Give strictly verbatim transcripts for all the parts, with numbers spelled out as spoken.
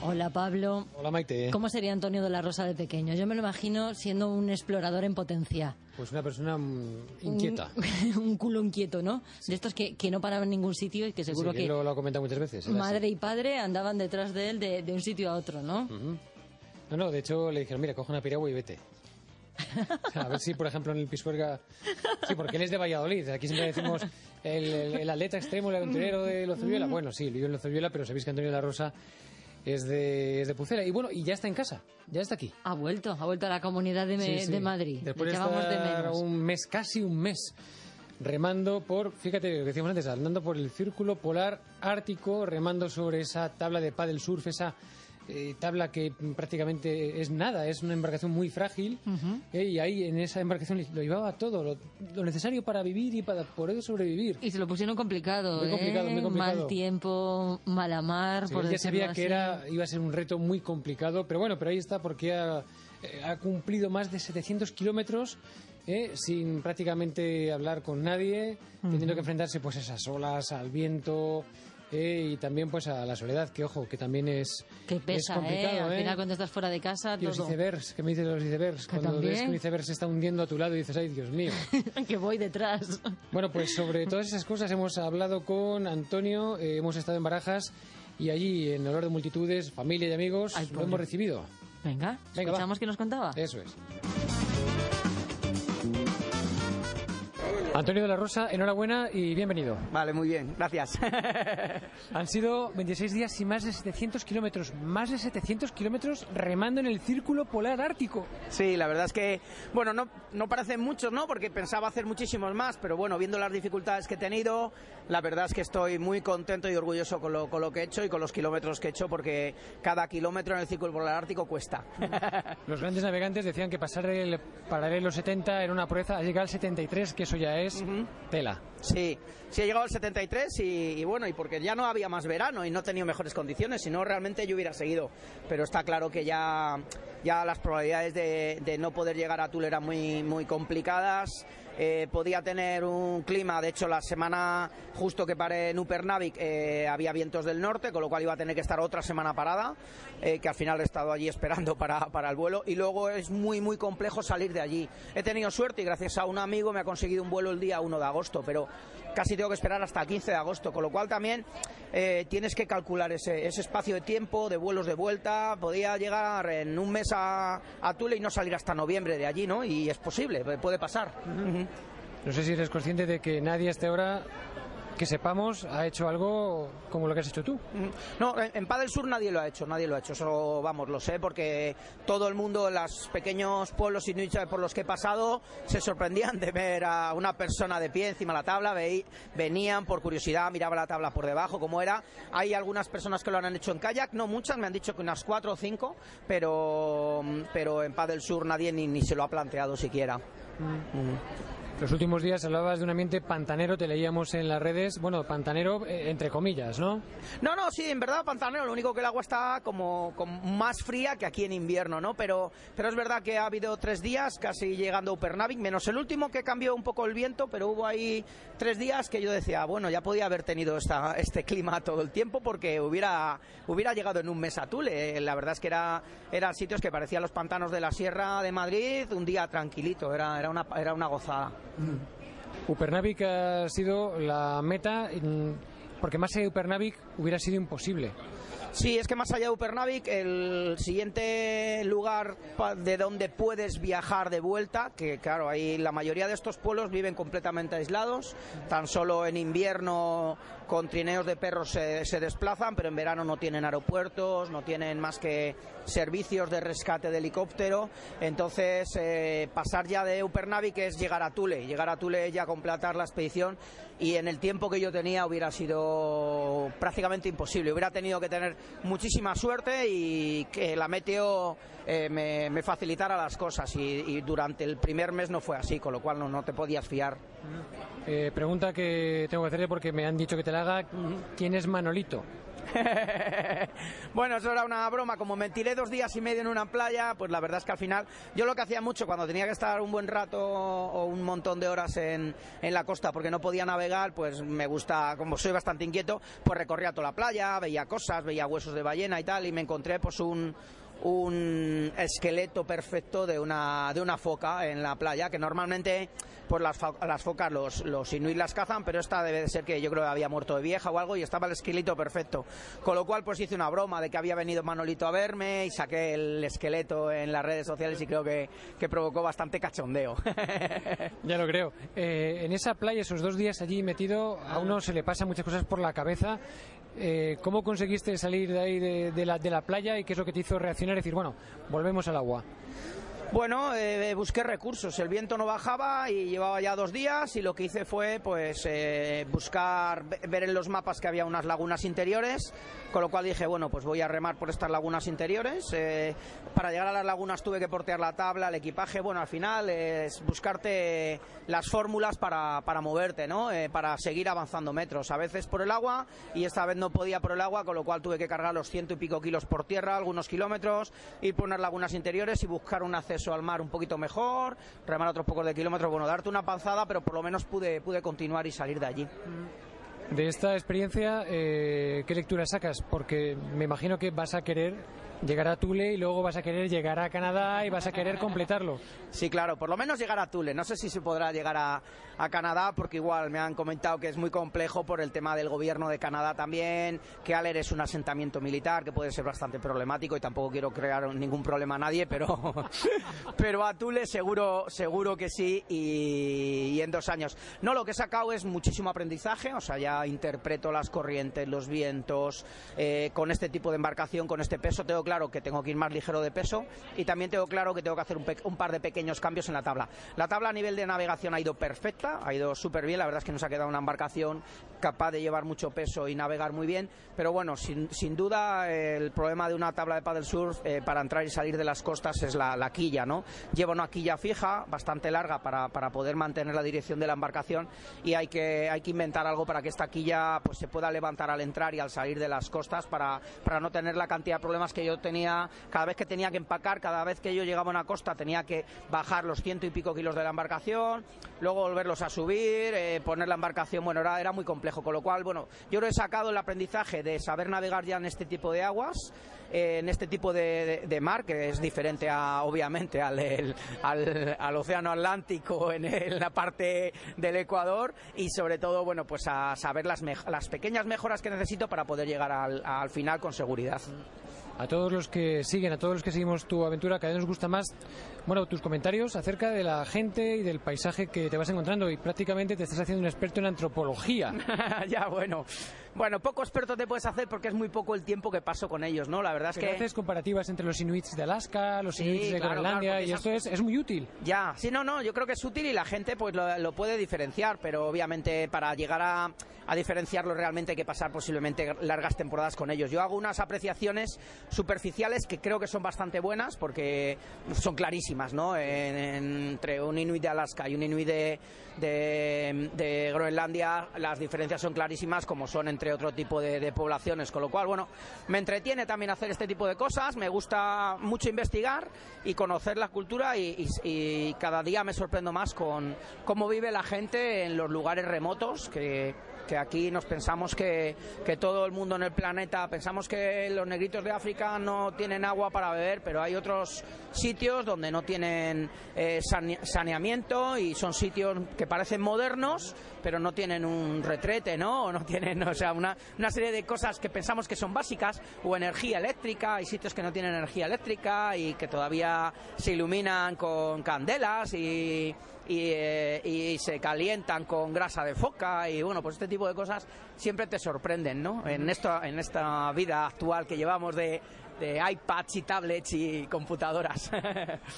Hola, Pablo. Hola, Maite. ¿Cómo sería Antonio de la Rosa de pequeño? Yo me lo imagino siendo un explorador en potencia. Pues una persona mm, inquieta. Un, un culo inquieto, ¿no? Sí. De estos que, que no paraban en ningún sitio y que seguro sí, que... Lo, lo ha comentado muchas veces. Madre y padre andaban detrás de él de, de un sitio a otro, ¿no? Uh-huh. No, no, de hecho le dijeron, mira, coge una piragua y vete. O sea, a ver si, por ejemplo, en el Pisuerga... Sí, porque él es de Valladolid. Aquí siempre decimos el, el, el atleta extremo, el aventurero de Lozubiola. Bueno, sí, vive en Lozubiola, pero sabéis que Antonio de la Rosa es de, es de Pucela. Y bueno, y ya está en casa, ya está aquí. Ha vuelto, ha vuelto a la comunidad de, me, sí, sí. de Madrid. Después de estar de menos. un mes, casi un mes, remando por, fíjate lo que decíamos antes, andando por el Círculo Polar Ártico, remando sobre esa tabla de paddle surf, esa... Eh, tabla que prácticamente es nada, es una embarcación muy frágil, uh-huh. eh, y ahí en esa embarcación lo llevaba todo, lo, lo necesario para vivir y para poder sobrevivir. Y se lo pusieron complicado, muy complicado, ¿eh? muy complicado. Mal tiempo, mala mar, sí, por ya sabía así. que era, iba a ser un reto muy complicado, pero bueno, pero ahí está porque ha, eh, ha cumplido más de setecientos kilómetros eh, sin prácticamente hablar con nadie, uh-huh. teniendo que enfrentarse pues a esas olas, al viento... Eh, y también pues a la soledad, que ojo, que también es, que pesa, es complicado. ¿eh? Al ¿eh? final cuando estás fuera de casa, y todo. los icebergs, ¿qué me dices de los icebergs? Cuando ¿también? ves que un iceberg se está hundiendo a tu lado y dices, ay, Dios mío. Que voy detrás. Bueno, pues sobre todas esas cosas hemos hablado con Antonio, eh, hemos estado en Barajas y allí, en olor de multitudes, familia y amigos, ay, lo hemos recibido. Venga, Venga escuchamos qué nos contaba. Eso es. Antonio de la Rosa, enhorabuena y bienvenido. Vale, muy bien, gracias. Han sido veintiséis días y más de setecientos kilómetros, más de setecientos kilómetros remando en el Círculo Polar Ártico. Sí, la verdad es que, bueno, no, no parecen muchos, ¿no? Porque pensaba hacer muchísimos más, pero bueno, viendo las dificultades que he tenido, la verdad es que estoy muy contento y orgulloso con lo, con lo que he hecho y con los kilómetros que he hecho, porque cada kilómetro en el Círculo Polar Ártico cuesta. Los grandes navegantes decían que pasar el paralelo setenta era una proeza, ha llegado al setenta y tres, que eso ya es... Es uh-huh. tela. Sí, sí he llegado al setenta y tres y, y bueno, y porque ya no había más verano y no he tenido mejores condiciones, si no realmente yo hubiera seguido, pero está claro que ya, ya las probabilidades de, de no poder llegar a Tule eran muy, muy complicadas. Eh, podía tener un clima, de hecho la semana justo que paré en Upernavik eh, había vientos del norte, con lo cual iba a tener que estar otra semana parada, eh, que al final he estado allí esperando para, para el vuelo, y luego es muy muy complejo salir de allí. He tenido suerte y gracias a un amigo me ha conseguido un vuelo el día uno de agosto, pero casi tengo que esperar hasta el quince de agosto, con lo cual también eh, tienes que calcular ese, ese espacio de tiempo, de vuelos de vuelta. Podía llegar en un mes a, a Tule y no salir hasta noviembre de allí, ¿no? Y es posible, puede pasar. Uh-huh. No sé si eres consciente de que nadie hasta ahora, que sepamos, ha hecho algo como lo que has hecho tú. No, en, en Paddle Sur nadie lo ha hecho, nadie lo ha hecho, eso vamos, lo sé, porque todo el mundo en los pequeños pueblos inuit por los que he pasado se sorprendían de ver a una persona de pie encima de la tabla, ve, venían por curiosidad, miraban la tabla por debajo, cómo era. Hay algunas personas que lo han hecho en kayak, no muchas, me han dicho que unas cuatro o cinco, pero, pero en Paddle Sur nadie ni, ni se lo ha planteado siquiera. Mm. Mm. Los últimos días hablabas de un ambiente pantanero, te leíamos en las redes, bueno, pantanero eh, entre comillas, ¿no? No, no, sí, en verdad pantanero, lo único que el agua está como, como más fría que aquí en invierno, ¿no? Pero, pero es verdad que ha habido tres días casi llegando a Upernavik, menos el último que cambió un poco el viento, pero hubo ahí tres días que yo decía, bueno, ya podía haber tenido esta, este clima todo el tiempo porque hubiera, hubiera llegado en un mes a Tule. La verdad es que era, eran sitios que parecían los pantanos de la Sierra de Madrid, un día tranquilito, era, era, una, era una gozada. Upernavik ha sido la meta, porque más allá de Upernavik hubiera sido imposible. Sí, es que más allá de Upernavik, el siguiente lugar de donde puedes viajar de vuelta, que claro, ahí la mayoría de estos pueblos viven completamente aislados, tan solo en invierno con trineos de perros se, se desplazan, pero en verano no tienen aeropuertos, no tienen más que servicios de rescate de helicóptero. Entonces eh, pasar ya de Upernavik es llegar a Tule, llegar a Tule ya completar la expedición, y en el tiempo que yo tenía hubiera sido prácticamente imposible, hubiera tenido que tener muchísima suerte y que la meteo eh, me, me facilitara las cosas, y, y durante el primer mes no fue así, con lo cual no, no te podías fiar. Eh, pregunta que tengo que hacerle porque me han dicho que te la haga. ¿Quién es Manolito? Bueno, eso era una broma. Como me tiré dos días y medio en una playa, pues la verdad es que al final yo lo que hacía mucho cuando tenía que estar un buen rato o un montón de horas en, en la costa porque no podía navegar, pues me gusta, como soy bastante inquieto, pues recorría toda la playa, veía cosas, veía huesos de ballena y tal, y me encontré pues un un esqueleto perfecto de una de una foca en la playa, que normalmente pues las, las focas los, los inuit las cazan, pero esta debe de ser que yo creo que había muerto de vieja o algo, y estaba el esqueleto perfecto, con lo cual pues hice una broma de que había venido Manolito a verme y saqué el esqueleto en las redes sociales y creo que, que provocó bastante cachondeo. Ya lo creo. Eh, en esa playa, esos dos días allí metido, a uno se le pasan muchas cosas por la cabeza. Eh, ¿Cómo conseguiste salir de ahí de, de, la, de la playa y qué es lo que te hizo reaccionar y decir, bueno, volvemos al agua? Bueno, eh, busqué recursos. El viento no bajaba y llevaba ya dos días y lo que hice fue pues eh, buscar, ver en los mapas que había unas lagunas interiores, con lo cual dije, bueno, pues voy a remar por estas lagunas interiores. Eh, para llegar a las lagunas tuve que portear la tabla, el equipaje. Bueno, al final es buscarte las fórmulas para, para moverte, ¿no? Eh, para seguir avanzando metros. A veces por el agua, y esta vez no podía por el agua, con lo cual tuve que cargar los ciento y pico kilos por tierra, algunos kilómetros, ir por unas lagunas interiores y buscar un acceso al mar un poquito mejor, remar otros pocos de kilómetros, bueno, darte una panzada, pero por lo menos pude, pude continuar y salir de allí. De esta experiencia, eh, ¿qué lectura sacas? Porque me imagino que vas a querer llegar a Thule y luego vas a querer llegar a Canadá y vas a querer completarlo. Sí, claro, por lo menos llegar a Thule. No sé si se podrá llegar a, a Canadá, porque igual me han comentado que es muy complejo por el tema del gobierno de Canadá también, que Aller es un asentamiento militar que puede ser bastante problemático y tampoco quiero crear ningún problema a nadie, pero pero a Thule seguro seguro que sí, y, y en dos años. No, lo que he sacado es muchísimo aprendizaje, o sea, ya interpreto las corrientes, los vientos, eh, con este tipo de embarcación, con este peso, tengo claro que tengo que ir más ligero de peso y también tengo claro que tengo que hacer un, un par de pequeños cambios en la tabla. La tabla a nivel de navegación ha ido perfecta, ha ido súper bien, la verdad es que nos ha quedado una embarcación capaz de llevar mucho peso y navegar muy bien, pero bueno, sin, sin duda el problema de una tabla de paddle surf eh, para entrar y salir de las costas es la, la quilla, ¿no? Lleva una quilla fija, bastante larga para, para poder mantener la dirección de la embarcación, y hay que, hay que inventar algo para que esta quilla pues se pueda levantar al entrar y al salir de las costas para, para no tener la cantidad de problemas que yo tenía cada vez que tenía que empacar, cada vez que yo llegaba a una costa tenía que bajar los ciento y pico kilos de la embarcación, luego volverlos a subir, eh, poner la embarcación, bueno, era, era muy complejo, con lo cual, bueno, yo lo he sacado el aprendizaje de saber navegar ya en este tipo de aguas, eh, en este tipo de, de, de mar, que es diferente a, obviamente, al, el, al, al océano Atlántico en, el, en la parte del Ecuador, y sobre todo, bueno, pues a saber las, las pequeñas mejoras que necesito para poder llegar al, al final con seguridad. A todos los que siguen, a todos los que seguimos tu aventura, cada vez nos gusta más, bueno, tus comentarios acerca de la gente y del paisaje que te vas encontrando, y prácticamente te estás haciendo un experto en antropología. Ya, bueno. Bueno, poco experto te puedes hacer porque es muy poco el tiempo que paso con ellos, ¿no? La verdad es Pero que... haces comparativas entre los inuits de Alaska, los sí, inuits de claro, Groenlandia, claro, y esto es, es muy útil. Ya, sí, no, no, yo creo que es útil y la gente pues lo, lo puede diferenciar, pero obviamente para llegar a, a diferenciarlo realmente hay que pasar posiblemente largas temporadas con ellos. Yo hago unas apreciaciones superficiales que creo que son bastante buenas porque son clarísimas, ¿no? En, en, entre un inuit de Alaska y un inuit de, de, de Groenlandia, las diferencias son clarísimas, como son entre otro tipo de, de poblaciones, con lo cual, bueno, me entretiene también hacer este tipo de cosas, me gusta mucho investigar y conocer la cultura, y, y, y cada día me sorprendo más con cómo vive la gente en los lugares remotos, que que aquí nos pensamos que, que todo el mundo en el planeta, pensamos que los negritos de África no tienen agua para beber, pero hay otros sitios donde no tienen eh, saneamiento, y son sitios que parecen modernos, pero no tienen un retrete, ¿no? O no tienen, o sea, una, una serie de cosas que pensamos que son básicas, o energía eléctrica, hay sitios que no tienen energía eléctrica y que todavía se iluminan con candelas y... Y, eh, y se calientan con grasa de foca, y bueno, pues este tipo de cosas siempre te sorprenden, ¿no? En esto, en esta vida actual que llevamos de, de iPads y tablets y computadoras.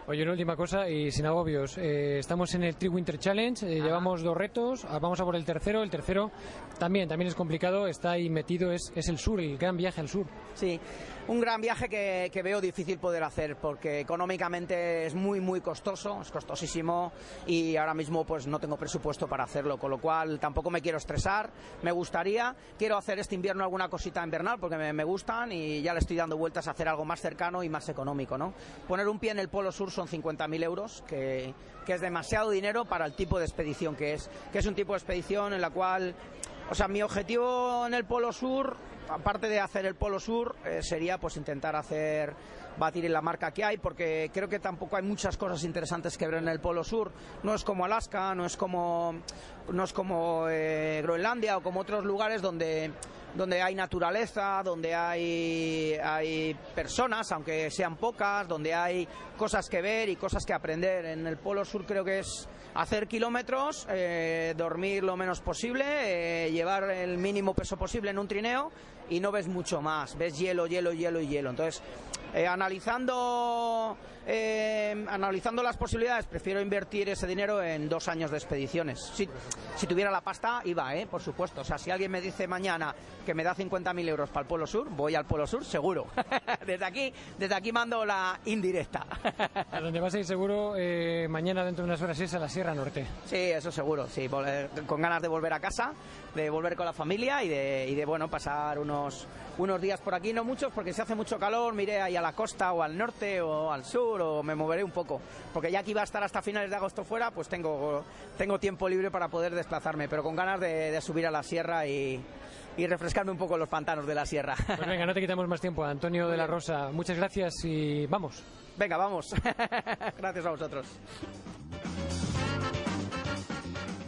Oye, una última cosa y sin agobios. Eh, estamos en el Tri Winter Challenge, eh, llevamos dos retos, vamos a por el tercero. El tercero también, también es complicado, está ahí metido, es, es el sur, el gran viaje al sur. Sí, un gran viaje que, que veo difícil poder hacer porque económicamente es muy, muy costoso, es costosísimo y ahora mismo pues no tengo presupuesto para hacerlo, con lo cual tampoco me quiero estresar, me gustaría, quiero hacer este invierno alguna cosita invernal porque me, me gustan y ya le estoy dando vueltas a hacer algo más cercano y más económico, ¿no? Poner un pie en el Polo Sur son cincuenta mil euros, que, que es demasiado dinero para el tipo de expedición que es, que es un tipo de expedición en la cual, o sea, mi objetivo en el Polo Sur, aparte de hacer el Polo Sur, eh, sería pues intentar hacer batir en la marca que hay, porque creo que tampoco hay muchas cosas interesantes que ver en el Polo Sur. No es como Alaska, no es como no es como eh, Groenlandia o como otros lugares donde donde hay naturaleza, donde hay hay personas, aunque sean pocas, donde hay cosas que ver y cosas que aprender. En el Polo Sur creo que es hacer kilómetros, eh, dormir lo menos posible, eh, llevar el mínimo peso posible en un trineo y no ves mucho más, ves hielo, hielo, hielo y hielo. Entonces, eh, analizando eh, analizando las posibilidades, prefiero invertir ese dinero en dos años de expediciones. Si, si tuviera la pasta, iba, eh, por supuesto. O sea, si alguien me dice mañana que me da cincuenta mil euros para el Polo Sur, voy al Polo Sur, seguro. Desde aquí, desde aquí mando la indirecta. A donde vas a ir seguro eh, mañana dentro de unas horas es a la Sierra Norte. Sí, eso seguro, sí, con ganas de volver a casa, de volver con la familia y de, y de bueno, pasar unos, unos días por aquí, no muchos, porque si hace mucho calor, me iré ahí a la costa o al norte o al sur o me moveré un poco, porque ya que iba a estar hasta finales de agosto fuera, pues tengo, tengo tiempo libre para poder desplazarme, pero con ganas de, de subir a la sierra y, y refrescarme un poco los pantanos de la sierra. Pues venga, no te quitamos más tiempo, Antonio de la Rosa, muchas gracias y vamos. Venga, vamos. Gracias a vosotros.